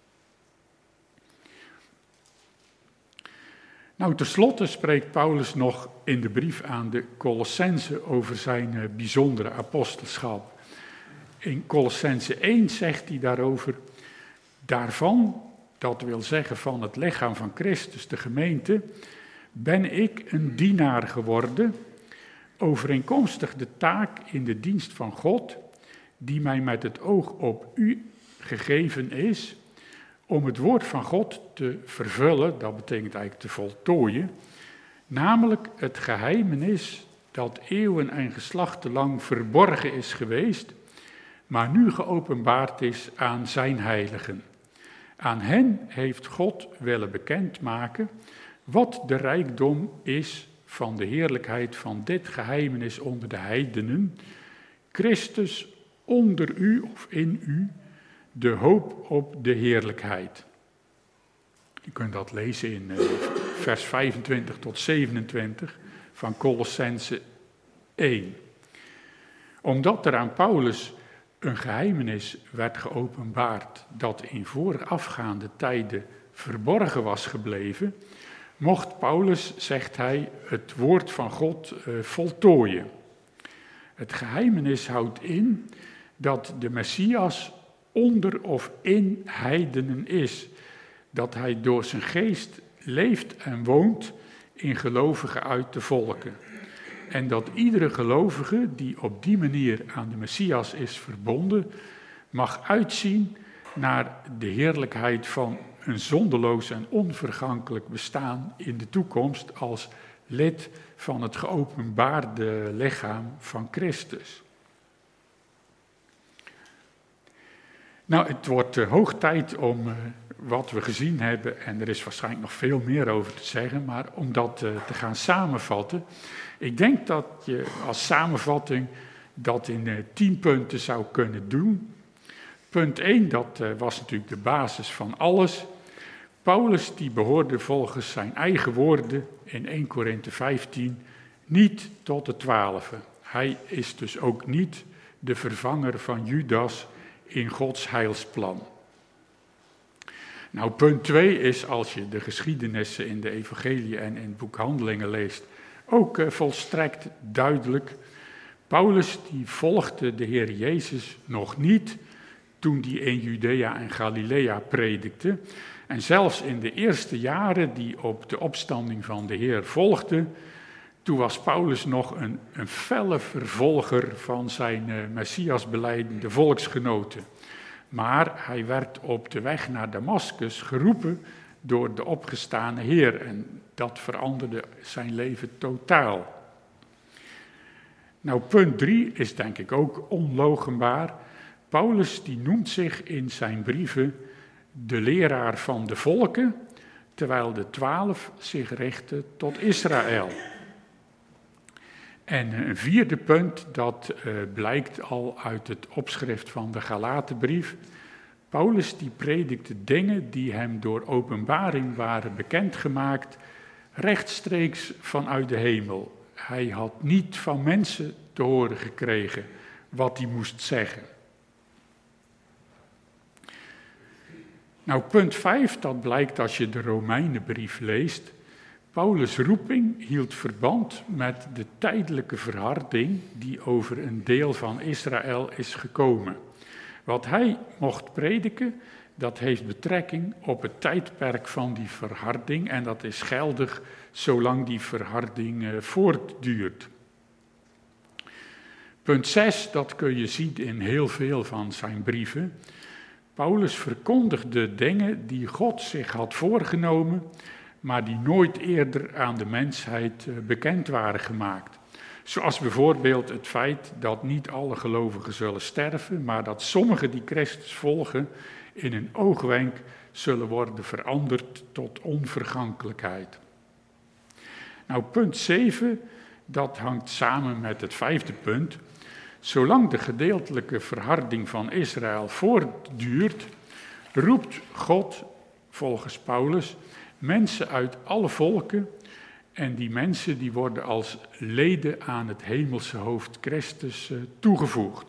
Nou, tenslotte spreekt Paulus nog in de brief aan de Colossenzen over zijn bijzondere apostelschap. In Colossenzen 1 zegt hij daarover, daarvan, dat wil zeggen van het lichaam van Christus, de gemeente, ben ik een dienaar geworden, overeenkomstig de taak in de dienst van God, die mij met het oog op u gegeven is, om het woord van God te vervullen, dat betekent eigenlijk te voltooien, namelijk het geheimenis dat eeuwen en geslachten lang verborgen is geweest, maar nu geopenbaard is aan zijn heiligen. Aan hen heeft God willen bekendmaken wat de rijkdom is van de heerlijkheid van dit geheimenis onder de heidenen, Christus onder u of in u, de hoop op de heerlijkheid. Je kunt dat lezen in vers 25 tot 27 van Colossenzen 1. Omdat er aan Paulus een geheimenis werd geopenbaard dat in voorafgaande tijden verborgen was gebleven, mocht Paulus, zegt hij, het woord van God voltooien. Het geheimenis houdt in dat de Messias onder of in heidenen is, dat hij door zijn geest leeft en woont in gelovigen uit de volken. En dat iedere gelovige die op die manier aan de Messias is verbonden, mag uitzien naar de heerlijkheid van een zondeloos en onvergankelijk bestaan in de toekomst als lid van het geopenbaarde lichaam van Christus. Nou, het wordt hoog tijd om wat we gezien hebben, en er is waarschijnlijk nog veel meer over te zeggen, maar om dat te gaan samenvatten. Ik denk dat je als samenvatting dat in 10 punten zou kunnen doen. Punt 1, dat was natuurlijk de basis van alles. Paulus die behoorde volgens zijn eigen woorden in 1 Korinthe 15 niet tot de 12. Hij is dus ook niet de vervanger van Judas in Gods heilsplan. Nou, punt 2 is, als je de geschiedenissen in de evangelie en in het boek Handelingen leest, ook volstrekt duidelijk. Paulus die volgde de Heer Jezus nog niet toen hij in Judea en Galilea predikte. En zelfs in de eerste jaren die op de opstanding van de Heer volgden, toen was Paulus nog een felle vervolger van zijn Messiasbelijdende volksgenoten. Maar hij werd op de weg naar Damaskus geroepen door de opgestane Heer en dat veranderde zijn leven totaal. Nou, punt 3 is denk ik ook onloochenbaar. Paulus die noemt zich in zijn brieven de leraar van de volken, terwijl de 12 zich richten tot Israël. En een vierde punt, dat blijkt al uit het opschrift van de Galatenbrief. Paulus die predikte dingen die hem door openbaring waren bekendgemaakt, rechtstreeks vanuit de hemel. Hij had niet van mensen te horen gekregen wat hij moest zeggen. Nou, punt 5, dat blijkt als je de Romeinenbrief leest. Paulus' roeping hield verband met de tijdelijke verharding die over een deel van Israël is gekomen. Wat hij mocht prediken, dat heeft betrekking op het tijdperk van die verharding en dat is geldig zolang die verharding voortduurt. Punt 6, dat kun je zien in heel veel van zijn brieven. Paulus verkondigde dingen die God zich had voorgenomen, maar die nooit eerder aan de mensheid bekend waren gemaakt. Zoals bijvoorbeeld het feit dat niet alle gelovigen zullen sterven, maar dat sommigen die Christus volgen in een oogwenk zullen worden veranderd tot onvergankelijkheid. Nou, punt 7, dat hangt samen met het 5e punt. Zolang de gedeeltelijke verharding van Israël voortduurt, roept God, volgens Paulus, mensen uit alle volken en die mensen die worden als leden aan het hemelse hoofd Christus toegevoegd.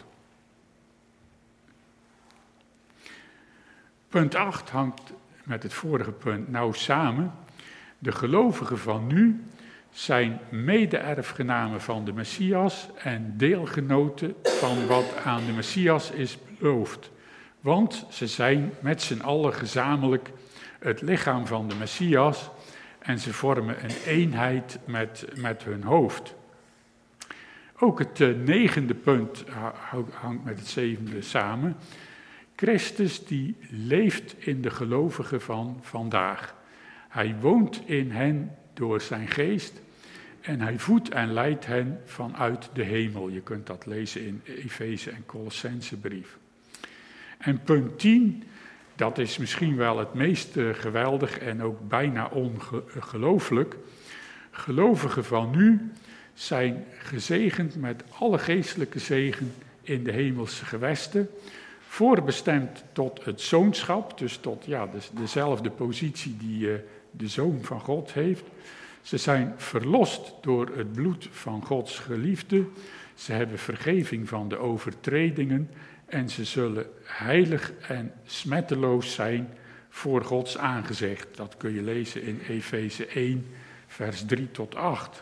Punt 8 hangt met het vorige punt nauw samen. De gelovigen van nu zijn mede-erfgenamen van de Messias en deelgenoten van wat aan de Messias is beloofd. Want ze zijn met z'n allen gezamenlijk het lichaam van de Messias en ze vormen een eenheid met hun hoofd. Ook het 9e punt hangt met het 7e samen. Christus die leeft in de gelovigen van vandaag. Hij woont in hen door zijn geest en hij voedt en leidt hen vanuit de hemel. Je kunt dat lezen in Efeze en Colossensebrief. En punt 10, dat is misschien wel het meest geweldig en ook bijna ongelooflijk. Gelovigen van nu zijn gezegend met alle geestelijke zegen in de hemelse gewesten, voorbestemd tot het zoonschap, dus tot dezelfde positie die de Zoon van God heeft. Ze zijn verlost door het bloed van Gods geliefde. Ze hebben vergeving van de overtredingen en ze zullen heilig en smetteloos zijn voor Gods aangezicht. Dat kun je lezen in Efeze 1, vers 3 tot 8.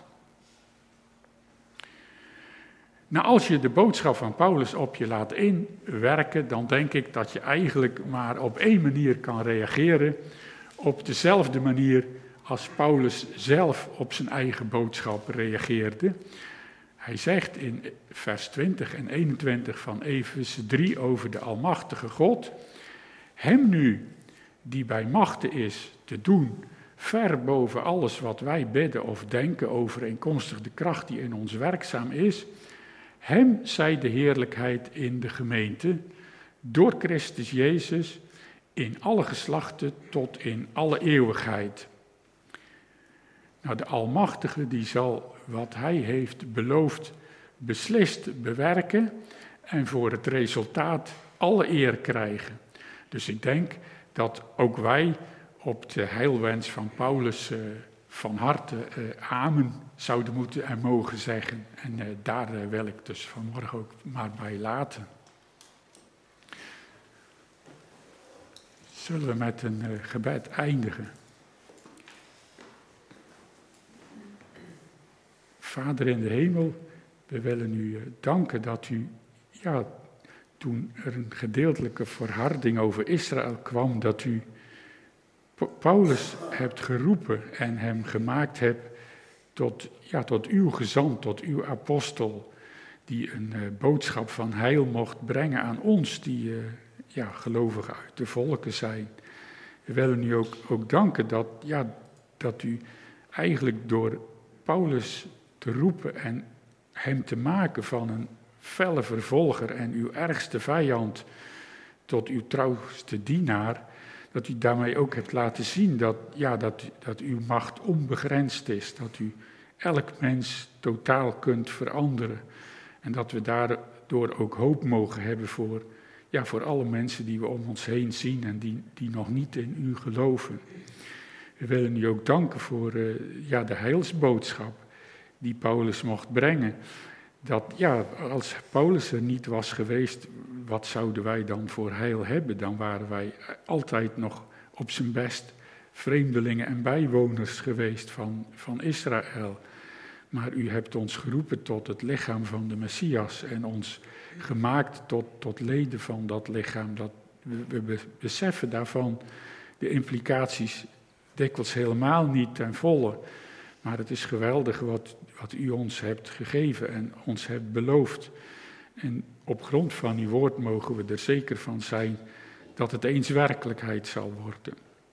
Nou, als je de boodschap van Paulus op je laat inwerken, dan denk ik dat je eigenlijk maar op één manier kan reageren. Op dezelfde manier als Paulus zelf op zijn eigen boodschap reageerde. Hij zegt in vers 20 en 21 van Efeze 3 over de Almachtige God: Hem nu, die bij machte is te doen, ver boven alles wat wij bidden of denken, overeenkomstig de kracht die in ons werkzaam is, Hem zij de heerlijkheid in de gemeente, door Christus Jezus, in alle geslachten tot in alle eeuwigheid. Nou, de Almachtige die zal wat Hij heeft beloofd beslist bewerken en voor het resultaat alle eer krijgen. Dus ik denk dat ook wij op de heilwens van Paulus van harte amen zouden moeten en mogen zeggen. En daar wil ik dus vanmorgen ook maar bij laten. Zullen we met een gebed eindigen? Vader in de hemel, we willen u danken dat u, toen er een gedeeltelijke verharding over Israël kwam, dat u Paulus hebt geroepen en hem gemaakt hebt tot uw gezant, tot uw apostel, die een boodschap van heil mocht brengen aan ons, die gelovigen uit de volken zijn. We willen u ook danken dat u eigenlijk door Paulus te roepen en hem te maken van een felle vervolger en uw ergste vijand tot uw trouwste dienaar, dat u daarmee ook hebt laten zien dat uw macht onbegrensd is, dat u elk mens totaal kunt veranderen en dat we daardoor ook hoop mogen hebben voor alle mensen die we om ons heen zien en die nog niet in u geloven. We willen u ook danken voor de heilsboodschap die Paulus mocht brengen. Dat als Paulus er niet was geweest, wat zouden wij dan voor heil hebben? Dan waren wij altijd nog op zijn best vreemdelingen en bijwoners geweest van Israël. Maar u hebt ons geroepen tot het lichaam van de Messias en ons gemaakt tot leden van dat lichaam. We beseffen daarvan de implicaties dikwijls helemaal niet ten volle. Maar het is geweldig wat u ons hebt gegeven en ons hebt beloofd. En op grond van uw woord mogen we er zeker van zijn dat het eens werkelijkheid zal worden.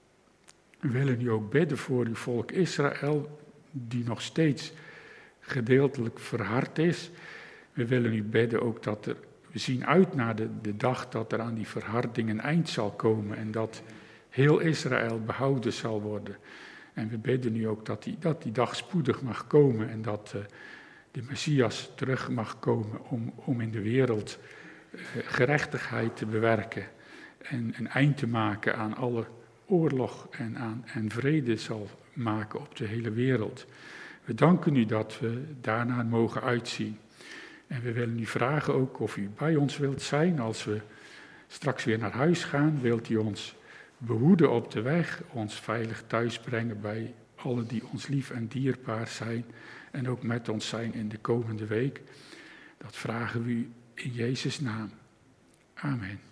We willen u ook bidden voor uw volk Israël, die nog steeds gedeeltelijk verhard is. We willen u bidden ook we zien uit naar de dag dat er aan die verharding een eind zal komen en dat heel Israël behouden zal worden. En we bidden nu ook dat die dag spoedig mag komen en dat de Messias terug mag komen om in de wereld gerechtigheid te bewerken en een eind te maken aan alle oorlog en vrede zal maken op de hele wereld. We danken u dat we daarnaar mogen uitzien. En we willen u vragen ook of u bij ons wilt zijn als we straks weer naar huis gaan. Wilt u ons behoeden op de weg, ons veilig thuis brengen bij allen die ons lief en dierbaar zijn en ook met ons zijn in de komende week. Dat vragen we u in Jezus' naam. Amen.